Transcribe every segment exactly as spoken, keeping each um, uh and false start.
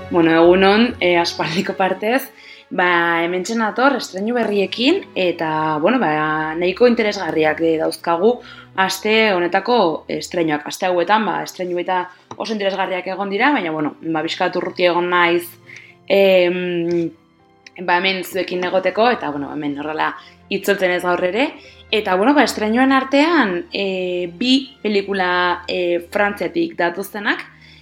Bueno, egunon, e, aspaldiko partez, ba, hemen txenator estreinu berriekin, eta, bueno, ba, nahiko interesgarriak dauzkagu aste honetako estreinuak. Aste hauetan, ba, estreinu eta oso interesgarriak egon dira, baina, bueno, ba, bizkat urruti egon naiz, em, ba, hemen zuekin egoteko, eta, bueno, hemen horrela itzultzen ez gaur ere. Eta, bueno, ba, estrenuen artean, e, bi pelikula e, frantziatik datuztenak,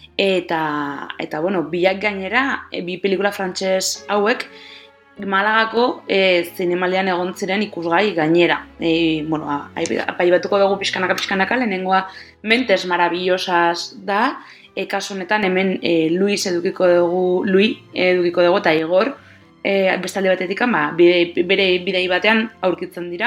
eta, eta bueno, biak gainera, e, bi pelikula frantses hauek, Malagako e, zinemaldian egon ziren ikusgai gainera. E, bueno, apaibatuko dugu pixkanaka-pixkanaka, lehenengoa Mentes Maravillosas da, e, kasu honetan hemen e, Luis edukiko dugu, Lui edukiko dugu eta Igor, e, bestalde batetik, ba, bide, bere bidei batean aurkitzen dira.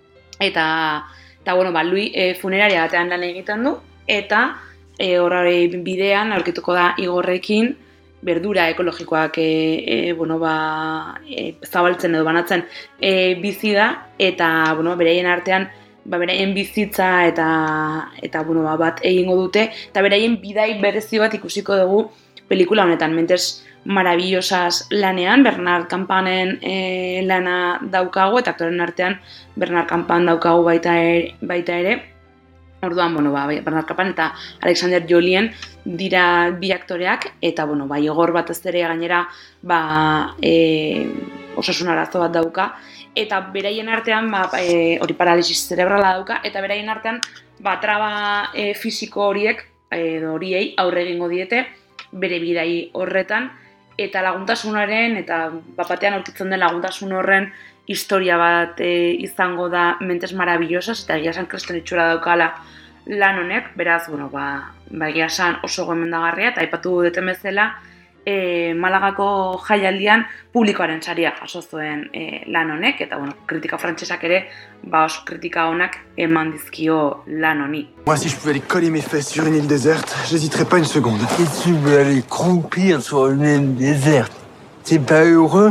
Eta, eta bueno, ba, Lui e, funeraria batean lan egiten du, eta e, horre bidean aurkituko da Igorrekin berdura ekologikoak e, e, bueno, ba, e, zabaltzen edo banatzen e, bizi da, eta bueno, beraien artean ba, beraien bizitza eta, eta bueno, ba, bat egingo dute, eta beraien bidai berezi bat ikusiko dugu pelikula honetan. Mentes Maravillosas lanean, Bernard Campanen e, lana daukagu, eta aktoren artean Bernard Campan daukagu baita ere, baita ere. Orduan, bueno, ba, Bernard Campan eta Alexander Jolien dira bi aktoreak, eta, bueno, ba, Igor batez ere gainera, ba, e, osasun arazo bat dauka, eta beraien artean, ba, e, hori paralisis zerebrala dauka, eta beraien artean, ba, traba e, fisiko horiek, edo horiei aurre egingo diete, bere bidai horretan, eta laguntasunaren, eta bapatean aurkitzen den laguntasun horren historia bat e, izango da Mentes Maravillosas, eta egia esan kriston itxura daukala lan honek, beraz, bueno, ba, ba egia esan oso gomendagarria, eta aipatu duten bezala, e, Malagako jaialdian publikoaren saria jaso zuen e, lan honek, eta, bueno, kritika frantsesak ere, ba oso kritika honak eman dizkio lan honi. Moi, si je pouvais aller coller mes fesses sur une île déserte, j'hésiterais pas une seconde. Et tu veux aller croupir sur une île déserte? T'es pas heureux?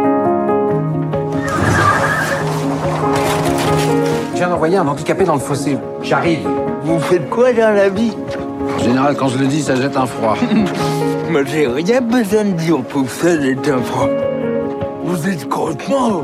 Je viens d'envoyer un handicapé dans le fossé. J'arrive. Vous faites quoi dans la vie? En général, quand je le dis, ça jette un froid. Mais j'ai rien besoin de dire pour ça d'être un froid. Vous êtes content?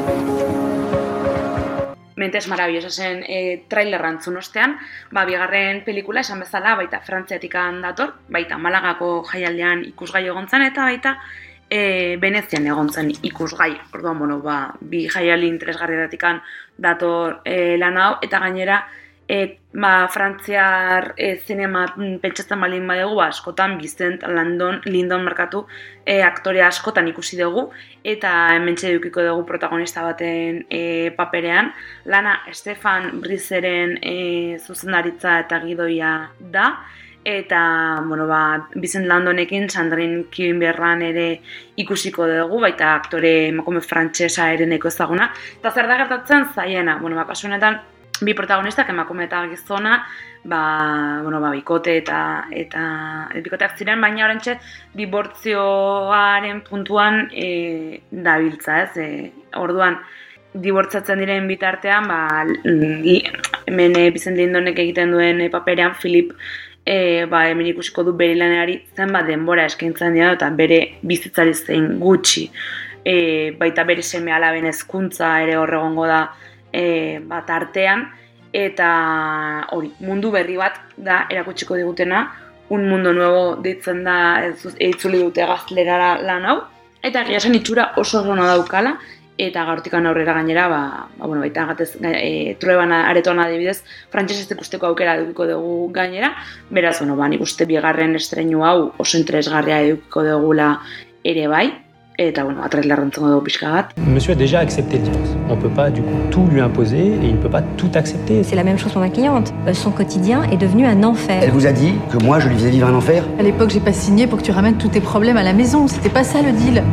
Mentes Maravillosasen e, trailer rantzun ostean, ba, bigarren pelikula esan bezala, baita frantziatikan dator, baita Malagako jaialdean ikusgai egon zen, eta baita e, Venezian egon zen ikusgai. Orduan, bueno, ba, bi jaialdi interesgarrietatik dator e, lan hau, eta gainera e, ba, frantziar e, zinema pentsatzen balin badegu, ba, askotan Vincent Landon, Lindon markatu e, aktore askotan ikusi dugu, eta hementxe edukiko dugu protagonista baten e, paperean. Lana Stefan Brizeren e, zuzendaritza eta gidoia da, eta, bueno, ba, Vincent Landonekin Sandrine Kiberran ere ikusiko dugu, baita aktore emakume frantsesa ere nahiko ezaguna. Eta zer da gertatzen zaiena? Bueno, ba, kasu honetan, bi protagonistak, emakume eta gizona, ba, bueno, ba, bikote eta, eta bikoteak ziren, baina orantxe dibortzioaren puntuan e, dabiltza, ez? E, orduan, dibortzatzen diren bitartean, ba, hemen Vincent Lindonek egiten duen paperean, Philip, E, ba, hemen ikusiko du bere lanari zenbat denbora eskaintzen dira, eta bere bizitzari zein gutxi, e, baita bere seme alaben hezkuntza ere horregongo da e, bat artean, eta hori, mundu berri bat da erakutsiko digutena, un mundo nuevo deitzen da, eitzuli dute gaztelerara lan hau, eta egia esan itxura oso ona daukala, eta gaurtikan aurrera gainera, ba, ba, bueno, baita gatez, e, trueban aretoan adibidez, frantsesez ikusteko aukera edukiko dugu gainera, beraz, bueno, ba, nik uste bigarren estreinu hau oso interesgarria edukiko dugula ere bai, eta, bueno, atrailer rantzongo dugu pixka bat. Monsieur a déjà accepté le divorce. On ne peut pas, du coup, tout lui imposer et il ne peut pas tout accepter. C'est la même chose pour ma cliente. Son quotidien est devenu un enfer. Elle vous a dit que moi, je lui faisais vivre un enfer? À l'époque, j'ai pas signé pour que tu ramènes tous tes problèmes à la maison. C'était pas ça le deal.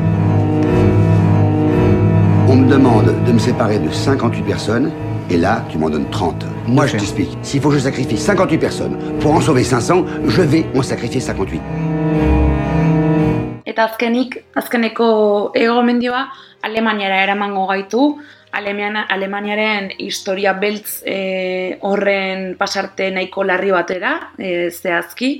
On me demande de me séparer de cinquante-huit personnes, et là, tu m'en donnes trente. Moi, je t'explique. S'il faut que je sacrifie cinquante-huit personnes pour en sauver cinq cents, je vais en sacrifier cinquante-huit. Eta azkenik, azkeneko egomendioa Alemaniara eramango gaitu, Alemania, Alemaniaren historia beltz e, horren pasarte nahiko larri batera, e, zehazki,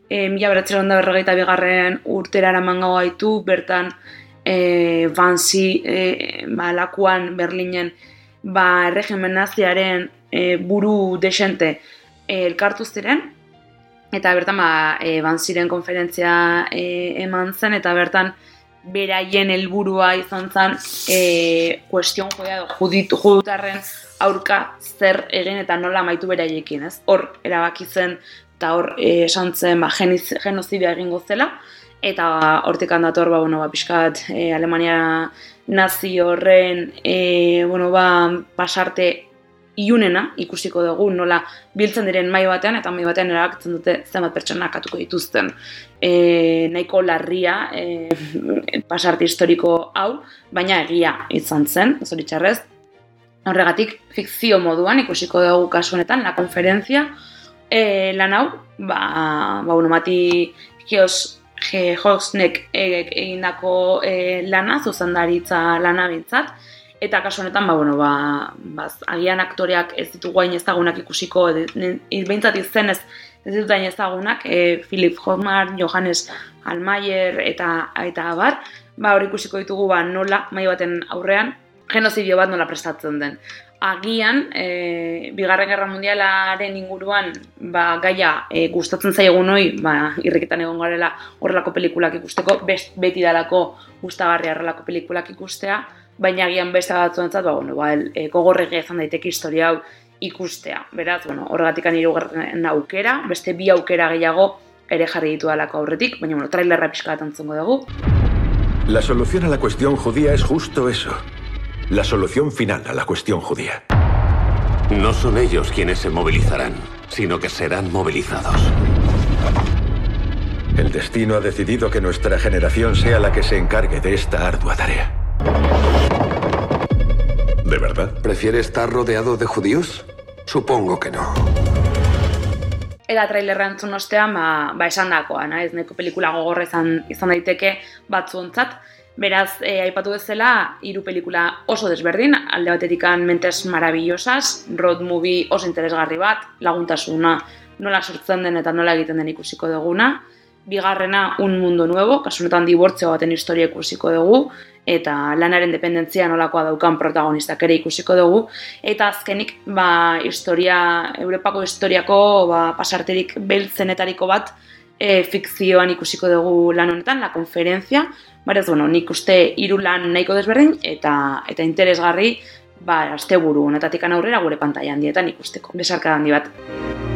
e, mila bederatziehun eta berrogeita bigarren urtera eraman gaitu, bertan e, Bansi e, ba, lakuan Berlinen ba, erregimen naziaren e, buru desente e, elkartu ziren, eta bertan ba, e, Bansiren konferentzia e, eman zen, eta bertan beraien helburua izan zen e, kuestion joia juditu judutarren aurka zer egin eta nola amaitu beraiekin, ez? Hor erabaki zen eta hor e, esan zen ba, genozidia egingo zela, eta hortik handator ba, bueno, ba, pixkat e, Alemania nazi horren e, bueno, ba, pasarte ilunena ikusiko dugu nola biltzen diren mai batean, eta mai batean erabakitzen dute zenbat pertsona akatuko dituzten. E, nahiko larria e, pasarte historiko hau, baina egia izan zen, zoritxarrez. Horregatik, fikzio moduan ikusiko dugu kasu honetan, la konferentzia e, lan hau, ba, ba bueno, Mati Geosnek egindako e, lana, zuzendaritza lana bintzat, eta kasu honetan, ba, bueno, ba, ba, agian aktoreak ez ditugu hain ezagunak ikusiko, behintzat izenez ez ditugu hain ezagunak, e, Philip Hoffman, Johannes Almayer eta eta abar, ba, hori ikusiko ditugu ba, nola, mai baten aurrean, genozidio bat nola prestatzen den. Agian, e, Bigarren Gerra Mundialaren inguruan ba, gaia e, gustatzen zaigun hoi, ba, irrikitan egon garela horrelako pelikulak ikusteko, best, beti dalako gustagarria horrelako pelikulak ikustea, baina agian beste batzuentzat, ba, bueno, ba, e, gogorregia izan daiteke historia hau ikustea. Beraz, bueno, horregatik hirugarren aukera, beste bi aukera gehiago ere jarri ditu dalako aurretik, baina bueno, trailerra pixka bat entzungo dugu. La solución a la cuestión judía es justo eso. La solución final a la cuestión judía. No son ellos quienes se movilizarán, sino que serán movilizados. El destino ha decidido que nuestra generación sea la que se encargue de esta ardua tarea. ¿De verdad? ¿Prefiere estar rodeado de judíos? Supongo que no. Eta trailerra entzun ostean, ba, ba esan dakoa, ez nahiko pelikula gogorra izan, izan daiteke batzuontzat. Beraz, eh, aipatu bezala, hiru pelikula oso desberdin, alde batetikan Mentes Maravillosas, road movie oso interesgarri bat, laguntasuna nola sortzen den eta nola egiten den ikusiko duguna. Bigarrena, Un Mundo Nuevo, kasunetan dibortzio baten historia ikusiko dugu, eta lanaren dependentzia nolakoa daukan protagonistak ere ikusiko dugu, eta azkenik, ba, historia, Europako historiako ba, pasarterik beltzenetariko bat e, fikzioan ikusiko dugu lan honetan, La Conferencia. Barez, bueno, nik uste hiru lan nahiko desberdin eta eta interesgarri ba, asteburu honetatik aurrera gure pantaila handietan ikusteko. Besarka handi bat.